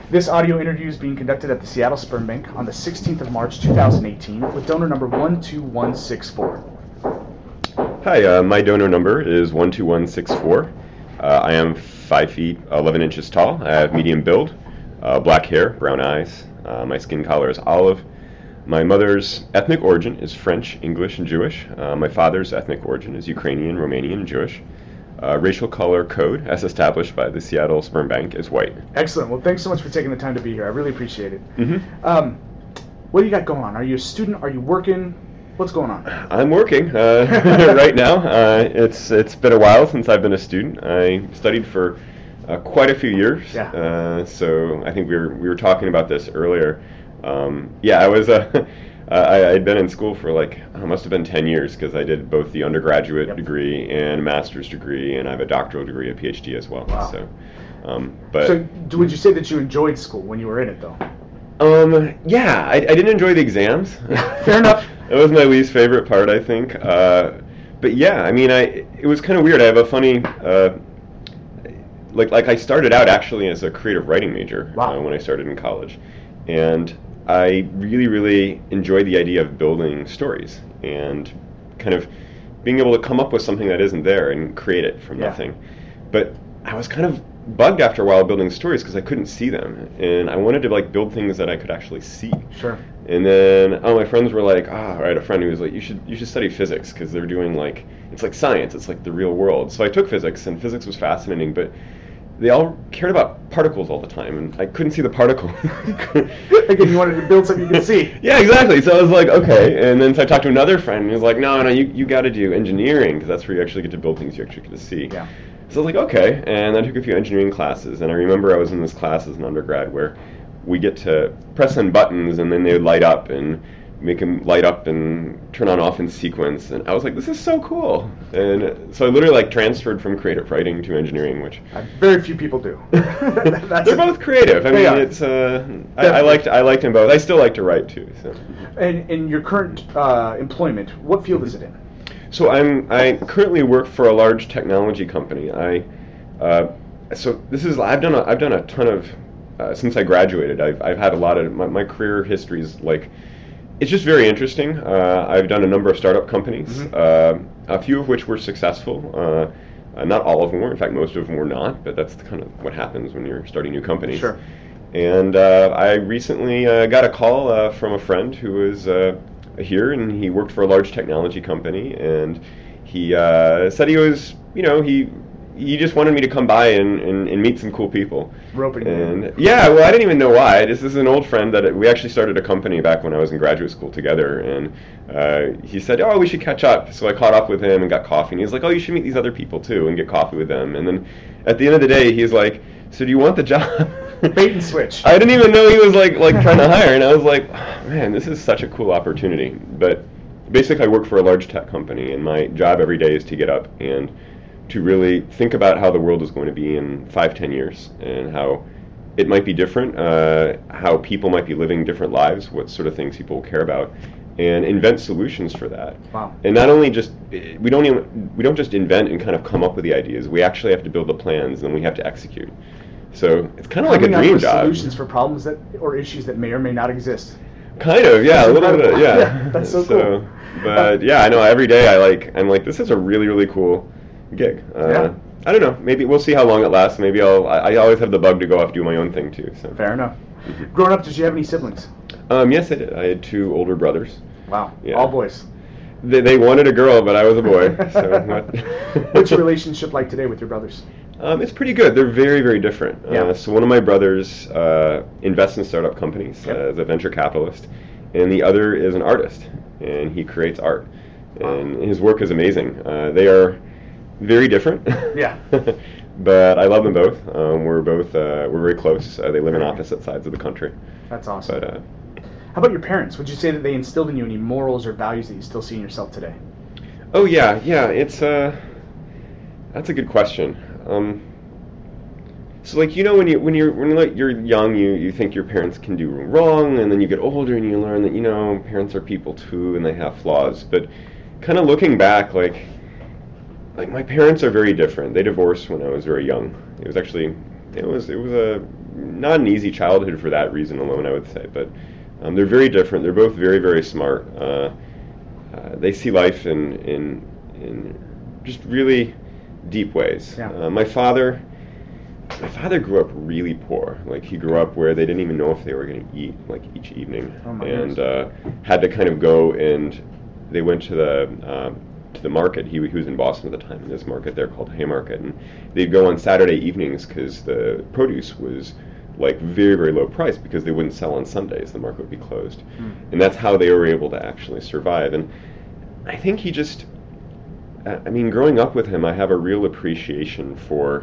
This audio interview is being conducted at the Seattle Sperm Bank on the 16th of March 2018 with donor number 12164. Hi, my donor number is 12164. I am 5 feet 11 inches tall. I have medium build, black hair, brown eyes. My skin color is olive. My mother's ethnic origin is French, English, and Jewish. My father's ethnic origin is Ukrainian, Romanian, and Jewish. Racial color code, as established by the Seattle Sperm Bank, is white. Excellent. Well, thanks so much for taking the time to be here. I really appreciate it. Mm-hmm. What do you got going on? Are you a student? Are you working? What's going on? I'm working right now. It's been a while since I've been a student. I studied for quite a few years. Yeah. So I think we were talking about this earlier. I was I'd been in school for must have been 10 years because I did both the undergraduate degree and a master's degree, and I have a doctoral degree, a PhD as well. Wow. So, would you say that you enjoyed school when you were in it, though? I didn't enjoy the exams. Fair enough. That was my least favorite part, I think. But yeah, I mean, it was kind of weird. I have a funny, I started out actually as a creative writing major. Wow. When I started in college, and I really, really enjoyed the idea of building stories and kind of being able to come up with something that isn't there and create it from nothing. But I was kind of bugged after a while building stories because I couldn't see them, and I wanted to build things that I could actually see. Sure. And then my friends were like, I had a friend who was like, you should study physics because they're doing it's like science, it's like the real world. So I took physics, and physics was fascinating, but they all cared about particles all the time, and I couldn't see the particle. Again, you wanted to build something you could see. Yeah, exactly. So I was like, okay. And then so I talked to another friend, and he was like, no, you got to do engineering because that's where you actually get to build things you actually get to see. Yeah. So I was like, okay. And I took a few engineering classes, and I remember I was in this class as an undergrad where we get to press on buttons, and then they would light up and make them light up and turn on off in sequence, and I was like, this is so cool. And so I literally transferred from creative writing to engineering, which very few people do. They're both creative. I mean, it's I liked them both. I still like to write too. So. And in your current employment, what field is it in? So I currently work for a large technology company. I've done a ton of since I graduated. I've had a lot of my career history is it's just very interesting. I've done a number of startup companies, a few of which were successful. Not all of them were. In fact, most of them were not, but that's kind of what happens when you're starting new companies. Sure. And I recently got a call from a friend who was here, and he worked for a large technology company, and he said he was, he just wanted me to come by and meet some cool people. Roping you. And yeah, well, I didn't even know why. This is an old friend that we actually started a company back when I was in graduate school together, and he said, we should catch up. So I caught up with him and got coffee, and he's like, you should meet these other people too and get coffee with them. And then at the end of the day, he's like, so do you want the job? Bait and switch. I didn't even know he was like trying to hire, and I was like, man, this is such a cool opportunity. But basically, I work for a large tech company, and my job every day is to get up and to really think about how the world is going to be in 5-10 years and how it might be different, how people might be living different lives, what sort of things people will care about, and invent solutions for that. Wow. And not only just we don't just invent and kind of come up with the ideas. We actually have to build the plans, and then we have to execute. So it's kind of like a dream job. Solutions for problems or issues that may or may not exist. Kind of, yeah, a little bit, yeah. Yeah, that's so cool. But yeah, I know every day I'm like, this is a really, really cool gig. I don't know. Maybe we'll see how long it lasts. Maybe I always have the bug to go off and do my own thing too. So. Fair enough. Growing up, did you have any siblings? Yes, I did. I had 2 older brothers. Wow. Yeah. All boys. They wanted a girl, but I was a boy. So What's your relationship like today with your brothers? It's pretty good. They're very, very different. Yeah. So one of my brothers invests in startup companies as a venture capitalist, and the other is an artist, and he creates art. And his work is amazing. They are very different. Yeah. But I love them both. We're very close. They live on opposite sides of the country. That's awesome. But how about your parents? Would you say that they instilled in you any morals or values that you still see in yourself today? Oh yeah. It's that's a good question. So when you're young, you think your parents can do wrong, and then you get older and you learn that parents are people too and they have flaws. But kind of looking back, like my parents are very different. They divorced when I was very young. It was a not an easy childhood for that reason alone, I would say. But they're very different. They're both very, very smart. They see life in just really deep ways. Yeah. My father grew up really poor. Like, he grew up where they didn't even know if they were going to eat, like, each evening. Oh my and goodness. Had to kind of go, and they went to the market. He was in Boston at the time, in this market there called Haymarket, and they'd go on Saturday evenings because the produce was like very, very low price because they wouldn't sell on Sundays. The market would be closed. And that's how they were able to actually survive. And I think he just, I mean, growing up with him, I have a real appreciation for,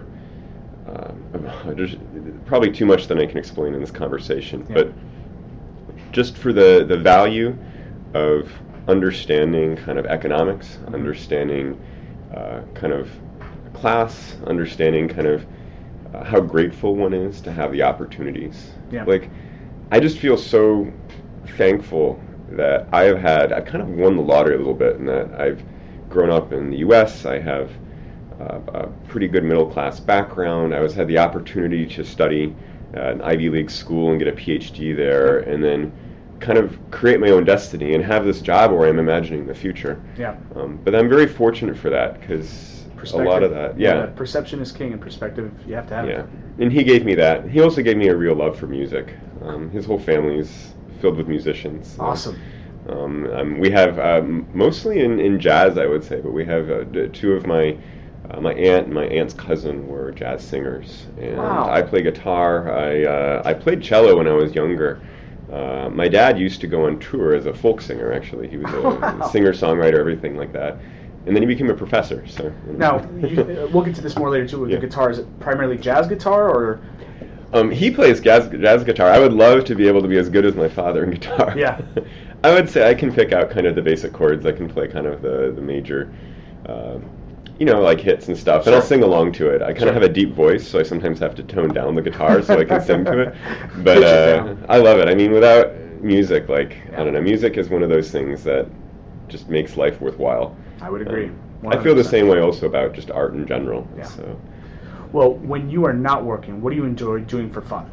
there's probably too much that I can explain in this conversation, but just for the value of understanding kind of economics, understanding kind of class, understanding kind of how grateful one is to have the opportunities. Yeah. Like, I just feel so thankful that I've kind of won the lottery a little bit, in that I've grown up in the U.S. I have a pretty good middle class background. I had the opportunity to study an Ivy League school and get a PhD there, and then kind of create my own destiny and have this job where I'm imagining the future. Yeah. But I'm very fortunate for that, because a lot of that, perception is king, and perspective you have to have. Yeah, and he gave me that. He also gave me a real love for music. His whole family's filled with musicians. Awesome. We have mostly in jazz, I would say, but we have two of my aunt and my aunt's cousin were jazz singers, and wow. I play guitar. I played cello when I was younger. My dad used to go on tour as a folk singer. Actually, he was a singer-songwriter, everything like that. And then he became a professor. So now we'll get to this more later too. With the guitar, is it primarily jazz guitar, or? He plays jazz guitar. I would love to be able to be as good as my father in guitar. Yeah. I would say I can pick out kind of the basic chords. I can play kind of the major, like hits and stuff, and I'll sing along to it. I kind of have a deep voice, so I sometimes have to tone down the guitar so I can sing to it. But I love it. I mean, without music, I don't know, music is one of those things that just makes life worthwhile. I would agree. 100%. I feel the same way also about just art in general. Yeah. So. Well, when you are not working, what do you enjoy doing for fun?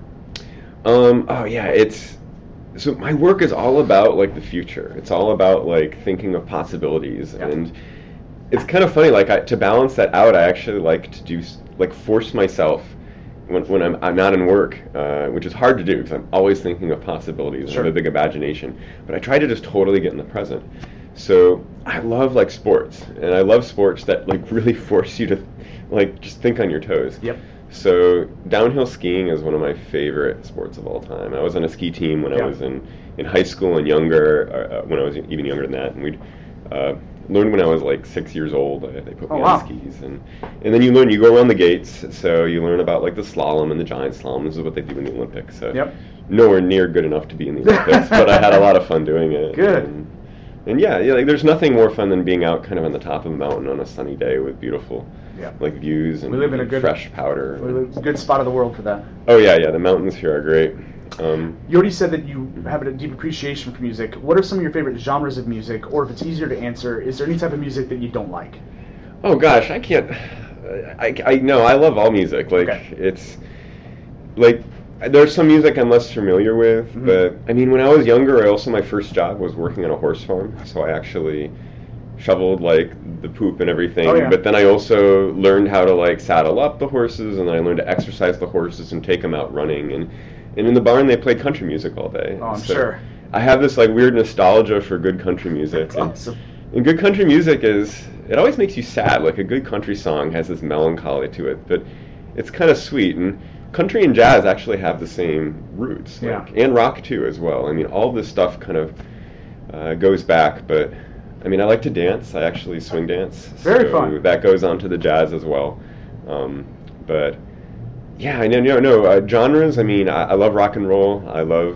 So my work is all about like the future. It's all about like thinking of possibilities, and it's kind of funny. Like to balance that out, I actually like to do force myself when I'm not in work, which is hard to do because I'm always thinking of possibilities. Sure. I have a big imagination, but I try to just totally get in the present. So I love like sports, and I love sports that like really force you to like just think on your toes. Yep. So downhill skiing is one of my favorite sports of all time. I was on a ski team when I was in high school and younger, when I was even younger than that, and we'd learned when I was like 6 years old. They put me on skis, and then you go around the gates, so you learn about like the slalom and the giant slalom. This is what they do in the Olympics. So nowhere near good enough to be in the Olympics, but I had a lot of fun doing it. Good. And like there's nothing more fun than being out kind of on the top of a mountain on a sunny day with beautiful like views and we live in a good, fresh powder. It's a good spot of the world for that. Oh yeah, the mountains here are great. You already said that you have a deep appreciation for music. What are some of your favorite genres of music, or if it's easier to answer, is there any type of music that you don't like? Oh gosh, I can't. I know I love all music. Like it's like. There's some music I'm less familiar with, but I mean, when I was younger, my first job was working on a horse farm, so I actually shoveled like the poop and everything. Oh, yeah. But then I also learned how to like saddle up the horses, and then I learned to exercise the horses and take them out running. And in the barn, they played country music all day. Oh, I'm sure. I have this like weird nostalgia for good country music. That's awesome. And good country music it always makes you sad. Like a good country song has this melancholy to it, but it's kind of sweet. And country and jazz actually have the same roots, and rock too as well. I mean, all this stuff kind of goes back, but I mean, I like to dance. I actually swing dance. Very fun. That goes on to the jazz as well. But yeah, I know genres. I mean, I love rock and roll. I love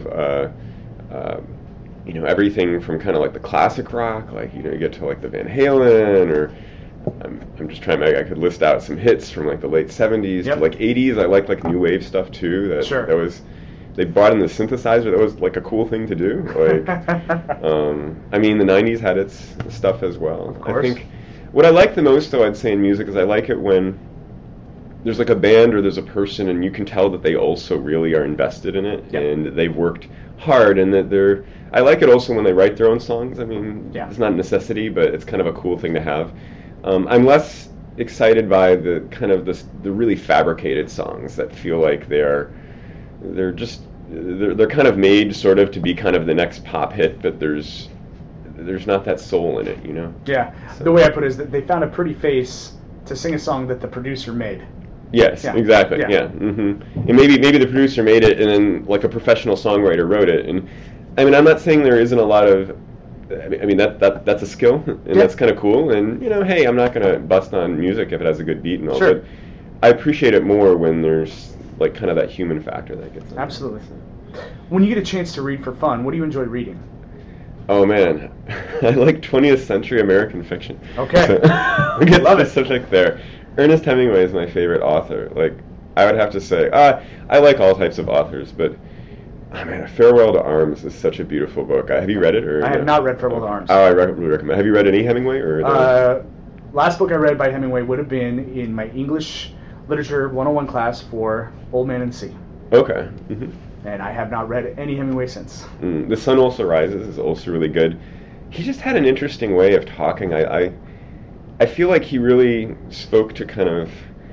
everything from kind of like the classic rock, like you get to like the Van Halen, or I'm just trying to I could list out some hits from like the late 70s to like 80s. I like new wave stuff too. That was, they brought in the synthesizer. That was like a cool thing to do. Like, I mean, the 90s had its stuff as well. Of course. I think what I like the most, though, I'd say in music is I like it when there's like a band or there's a person, and you can tell that they also really are invested in it, Yep. and they've worked hard, and that they're. I like it also when they write their own songs. I mean, Yeah. it's not a necessity, but it's kind of a cool thing to have. I'm less excited by the kind of the really fabricated songs that feel like they're just they're kind of made sort of to be kind of the next pop hit, but there's not that soul in it, you know. Yeah. So. The way I put it is that they found a pretty face to sing a song that the producer made. Yes, Yeah. exactly. Yeah. Yeah. And maybe the producer made it, and then like a professional songwriter wrote it. And I mean, I'm not saying there isn't a lot of. I mean that's a skill, and that's kind of cool. And you know, hey, I'm not gonna bust on music if it has a good beat and all, Sure. but I appreciate it more when there's like kind of that human factor that gets in. Absolutely. When you get a chance to read for fun, what do you enjoy reading? Oh man, I like 20th century American fiction. Okay. So, we get Love it. specific there. Ernest Hemingway is my favorite author. Like, I would have to say, I like all types of authors, but oh man, Farewell to Arms is such a beautiful book. Have you read it? Or I have not read Farewell to Arms. Oh, I really recommend. Have you read any Hemingway? Or Last book I read by Hemingway would have been in my English Literature 101 class for Old Man and Sea. Okay. And I have not read any Hemingway since. The Sun Also Rises is also really good. He just had an interesting way of talking. I feel like he really spoke to kind of.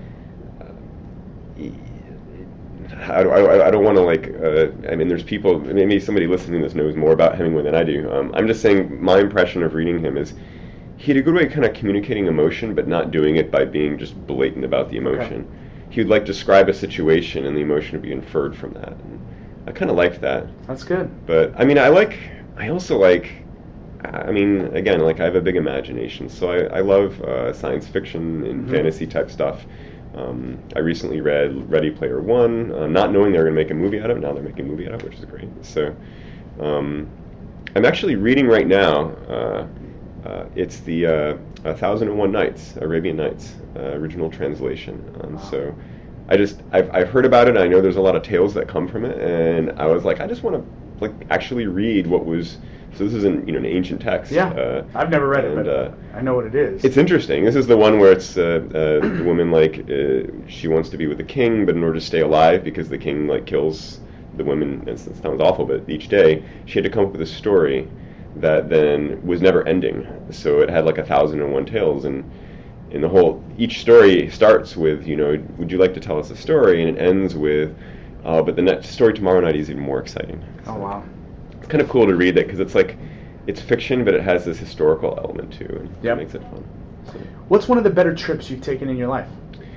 I don't want to like. I mean, there's people. Maybe somebody listening to this knows more about Hemingway than I do. I'm just saying my impression of reading him is he had a good way of kind of communicating emotion, but not doing it by being just blatant about the emotion. Okay. He would like describe a situation, and the emotion would be inferred from that. And I kind of liked that. That's good. But I mean, I also like. I mean, again, like I have a big imagination, so I love science fiction and fantasy type stuff. I recently read Ready Player One, not knowing they were going to make a movie out of it. Now they're making a movie out of it, which is great. So, I'm actually reading right now. It's the 1001 Nights, Arabian Nights, original translation. So, I've heard about it. I know there's a lot of tales that come from it, and I was like, I just want to like actually read what was. So this is an ancient text. Yeah, I've never read it, but I know what it is. It's interesting. This is the one where it's the woman she wants to be with the king, but in order to stay alive, because the king like kills the women. It sounds awful, but each day she had to come up with a story that then was never ending. So it had like 1001 tales, and in the whole each story starts with would you like to tell us a story, and it ends with but the next story tomorrow night is even more exciting. Oh wow. It's kind of cool to read that because it's like it's fiction, but it has this historical element too, and it makes it fun. So. What's one of the better trips you've taken in your life?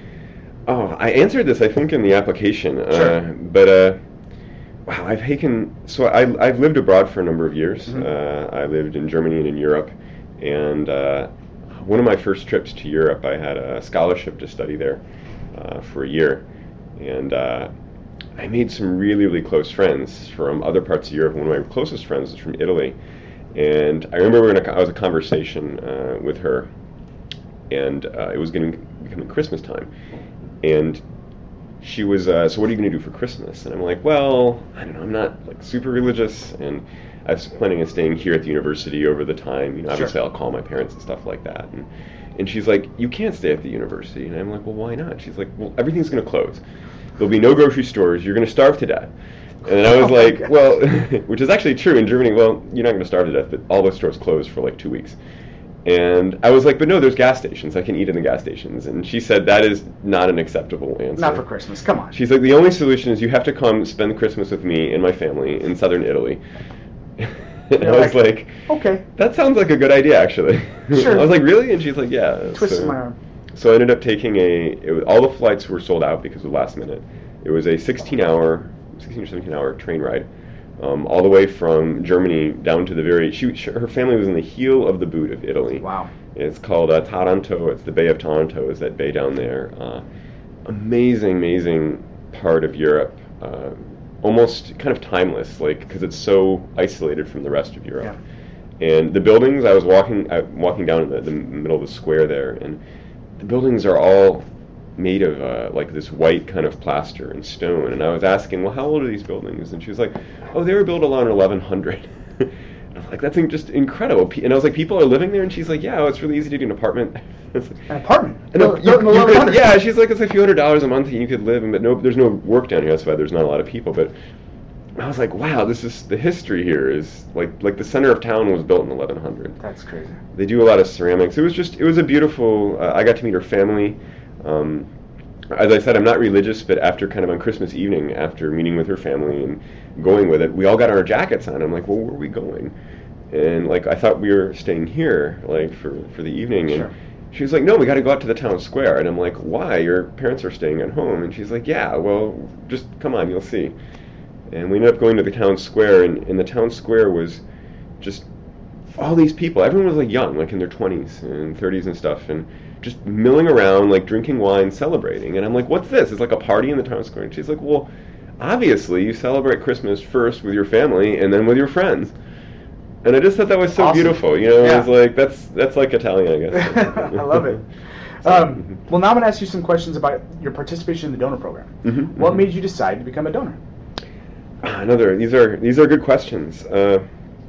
Oh, I answered this I think in the application, Sure. But wow, I've taken. So I've lived abroad for a number of years. I lived in Germany and in Europe, and one of my first trips to Europe, I had a scholarship to study there for a year, and. I made some really, really close friends from other parts of Europe. One of my closest friends is from Italy, and I remember I was in a conversation with her, and it was becoming Christmas time, and she was, so what are you going to do for Christmas? And I'm like, well, I don't know, I'm not like super religious, and I was planning on staying here at the university over the time. Obviously Sure. I'll call my parents and stuff like that, and she's like, you can't stay at the university, and I'm like, well, why not? She's like, well, everything's going to close. There'll be no grocery stores. You're going to starve to death. And I was like, well, which is actually true in Germany. Well, you're not going to starve to death, but all those stores closed for like 2 weeks. And I was like, but no, there's gas stations. I can eat in the gas stations. And she said that is not an acceptable answer. Not for Christmas. Come on. She's like, the only solution is you have to come spend Christmas with me and my family in southern Italy. And I was like, okay. That sounds like a good idea, actually. Sure. I was like, really? And she's like, yeah. Twisting my arm. So I ended up taking all the flights were sold out because of the last minute. It was a 16 or 17 hour train ride, all the way from Germany down to the her family was in the heel of the boot of Italy. Wow. It's called Taranto. It's the Bay of Taranto is that bay down there. Amazing part of Europe. Almost kind of timeless, like, because it's so isolated from the rest of Europe. Yeah. And the buildings, I was walking down in the middle of the square there, and the buildings are all made of like this white kind of plaster and stone. And I was asking, well, how old are these buildings? And she was like, oh, they were built around 1100. And I was like, that's just incredible. And I was like, people are living there? And she's like, yeah, it's really easy to do an apartment. An apartment? And yeah, she's like, it's a few $100s a month and you could live in, but no, there's no work down here. That's why there's not a lot of people. But I was like, wow, this is the history here is like the center of town was built in 1100. That's crazy. They do a lot of ceramics. It was a beautiful. I got to meet her family. As I said, I'm not religious, but after kind of on Christmas evening, after meeting with her family and going with it, we all got our jackets on. I'm like, well, where are we going? And like I thought we were staying here, like for the evening. And sure. she was like, no, we got to go out to the town square. And I'm like, why? Your parents are staying at home. And she's like, yeah, well, just come on, you'll see. And we ended up going to the town square, and the town square was just all these people. Everyone was like young, like in their 20s and 30s and stuff, and just milling around, like drinking wine, celebrating. And I'm like, what's this? It's like a party in the town square. And she's like, well, obviously you celebrate Christmas first with your family and then with your friends. And I just thought that was so awesome. Beautiful. You know, yeah. It was like, that's like Italian, I guess. I love it. Well, now I'm going to ask you some questions about your participation in the donor program. What made you decide to become a donor? These are good questions. I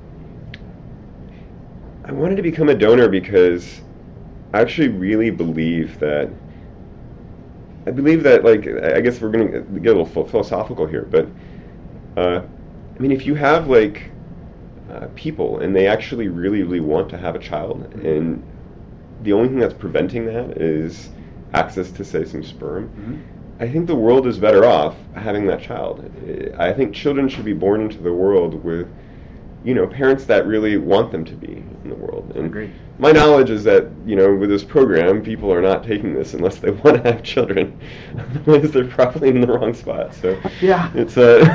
wanted to become a donor because I actually really believe that. Like, I guess we're going to get a little philosophical here, but I mean, if you have like people and they actually really, really want to have a child, and the only thing that's preventing that is access to, say, some sperm. I think the world is better off having that child. I think children should be born into the world with, parents that really want them to be in the world. And Agreed. My knowledge is that, with this program, people are not taking this unless they want to have children. Otherwise, they're probably in the wrong spot. So yeah, it's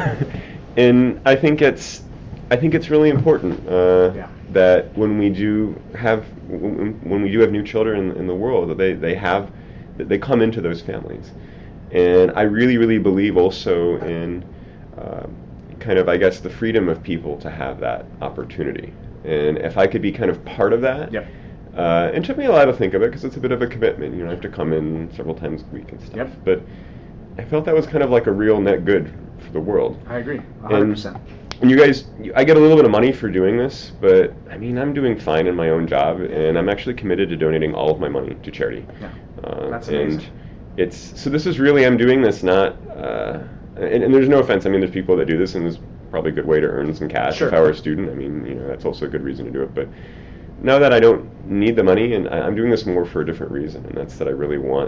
and I think it's really important that when we do have new children in the world, that they come into those families. And I really, really believe also in kind of, I guess, the freedom of people to have that opportunity. And if I could be kind of part of that, it took me a while to think of it because it's a bit of a commitment. I have to come in several times a week and stuff. But I felt that was kind of like a real net good for the world. I agree, 100%. And you guys, I get a little bit of money for doing this, but I mean, I'm doing fine in my own job, and I'm actually committed to donating all of my money to charity. That's amazing. And so this is really, I'm doing this not, and there's no offense, I mean, there's people that do this, and there's probably a good way to earn some cash if I were a student. I mean, that's also a good reason to do it, but now that I don't need the money, and I'm doing this more for a different reason, and that's that I really want,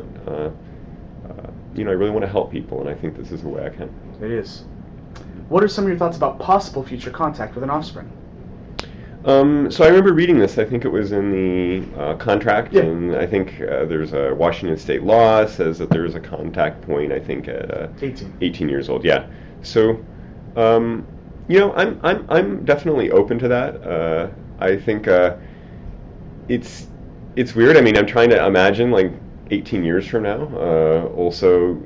I really want to help people, and I think this is the way I can. It is. What are some of your thoughts about possible future contact with an offspring? So I remember reading this. I think it was in the contract, and I think there's a Washington State law says that there's a contact point. I think at 18 years old. Yeah. So, I'm definitely open to that. I think it's weird. I mean, I'm trying to imagine like 18 years from now. Also,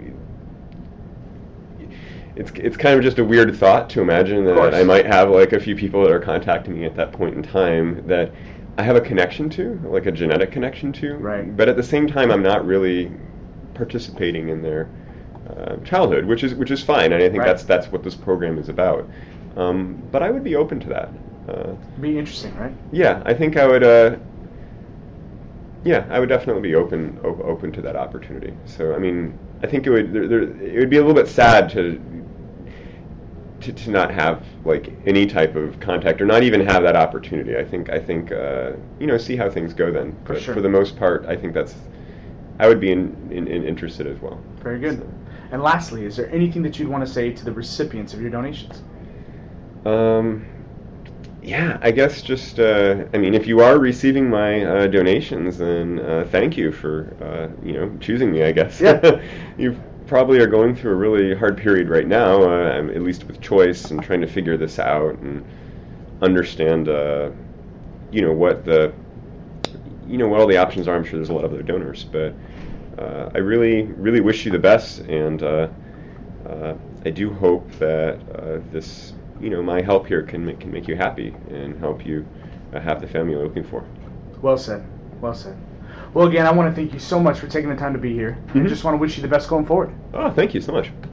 it's kind of just a weird thought to imagine that I might have like a few people that are contacting me at that point in time that I have a connection to, like a genetic connection to. Right. But at the same time, I'm not really participating in their childhood, which is fine, and I think that's what this program is about. But I would be open to that. Be interesting, right? Yeah, I think I would. I would definitely be open to that opportunity. So I mean, I think it would be a little bit sad to not have like any type of contact or not even have that opportunity. I think see how things go then. But for the most part, I think I would be interested as well. Very good. So. And lastly, is there anything that you'd want to say to the recipients of your donations? I guess just, if you are receiving my donations, then thank you for, choosing me, I guess. Yeah. You probably are going through a really hard period right now, at least with choice and trying to figure this out and understand, what all the options are. I'm sure there's a lot of other donors, but I really, really wish you the best, and I do hope that this... my help here can make you happy and help you have the family you're looking for. Well said. Well said. Well, again, I want to thank you so much for taking the time to be here. I just want to wish you the best going forward. Oh, thank you so much.